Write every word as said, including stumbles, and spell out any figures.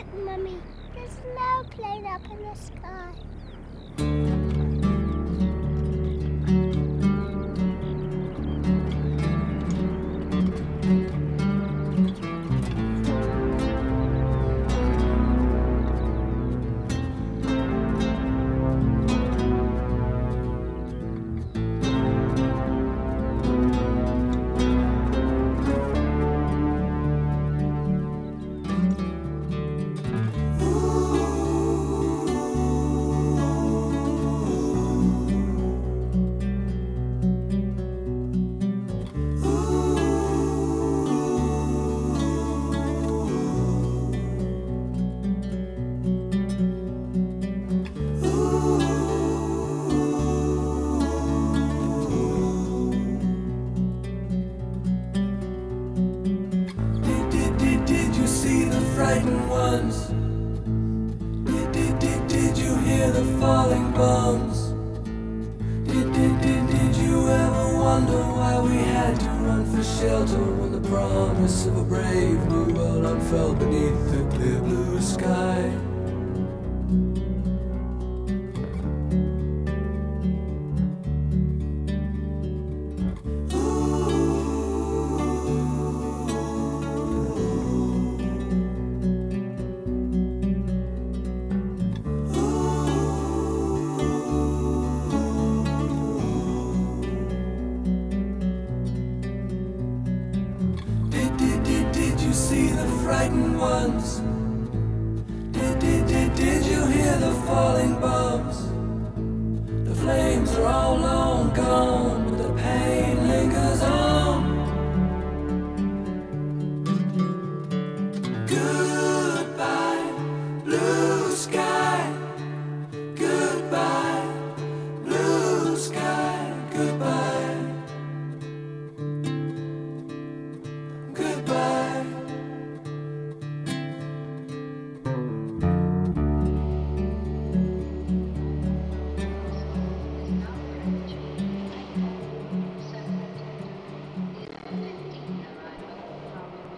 Mummy, there's no plane up in the sky. Frightened ones. Did, did, did, did you hear the falling bombs? Did, did, did, did you ever wonder why we had to run for shelter when the promise of a brave new world unfurled beneath the clear blue sky? See the frightened ones. Did, did, did, did you hear the falling bombs?